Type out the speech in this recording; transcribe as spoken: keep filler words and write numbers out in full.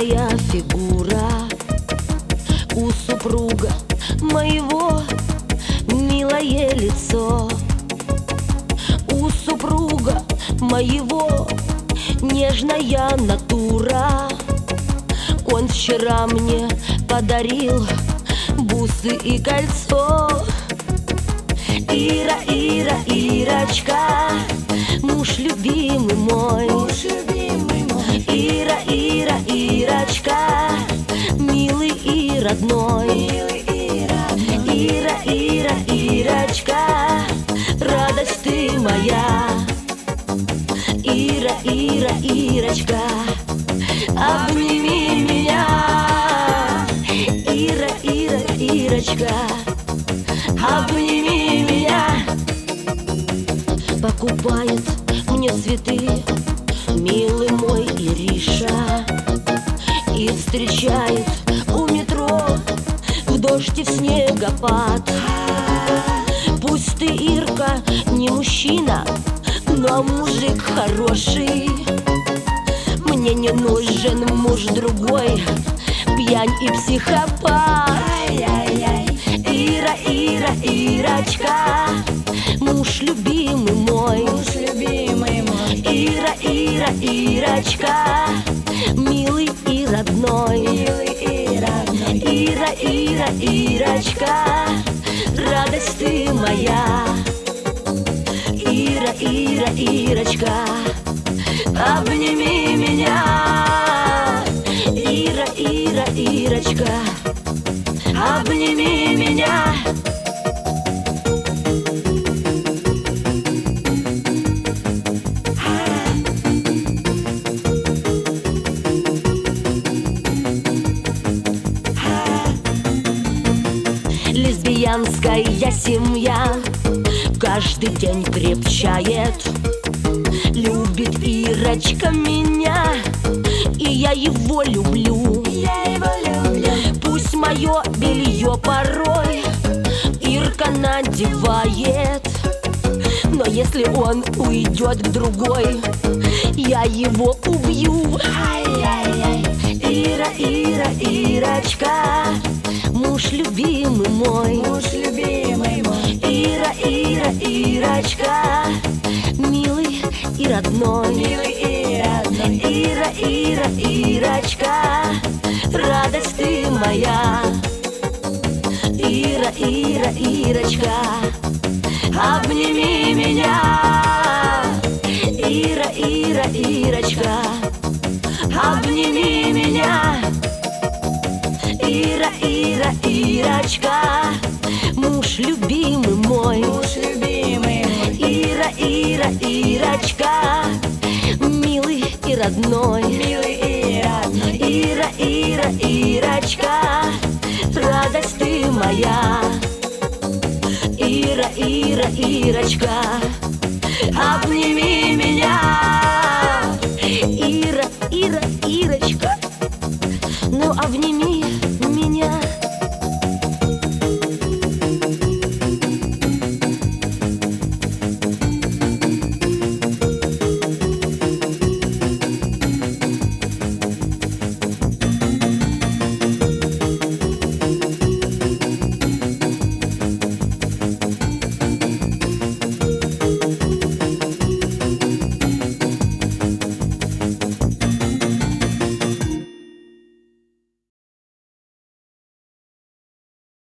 Стройная фигура у супруга моего, милое лицо. У супруга моего нежная натура. Он вчера мне подарил бусы и кольцо. Ира, Ира, Ирочка, муж любимый мой, муж любимый мой. Ира, Ира, Ирочка, милый и родной, Милый и родной. Ира, Ира, Ирочка, радость ты моя. Ира, Ира, Ирочка, обними меня. Ира, Ира, Ирочка, обними меня. Покупает мне цветы милый мой Ириша, и встречает у метро в дождь и в снегопад. Пусть ты, Ирка, не мужчина, но мужик хороший. Мне не нужен муж другой, пьянь и психопат. Ай-яй-яй. Ира, Ира, Ирочка, муж любимый мой, Муж любимый мой. Ира, Ира, Ирочка, милый и родной, Милый и родной. Ира, Ира, Ирочка, радость ты моя. Ира, Ира, Ирочка, обними меня. Ира, Ира, Ирочка, обними меня. Лесбиянская семья каждый день крепчает. Любит Ирочка меня, и я его люблю. Я его люблю. Пусть мое белье порой Ирка надевает, но если он уйдет к другой, я его убью. Ай-яй-яй. Ира, Ира, Ирочка, муж любимый мой, Муж любимый мой. Ира, Ира, Ирочка, милый и родной, Милый и родной. Ира, Ира, Ирочка, радость ты моя. Ира, Ира, Ирочка, обними меня. Ира, Ира, Ирочка, обними меня. Ира, Ира, Ирочка, муж любимый мой, Муж любимый мой. Ира, Ира, Ирочка, милый и родной, Милый и родной. Ира, Ира, Ирочка, радость ты моя. Ира, Ира, Ирочка, обними меня. Ира, Ира, Ирочка, ну обними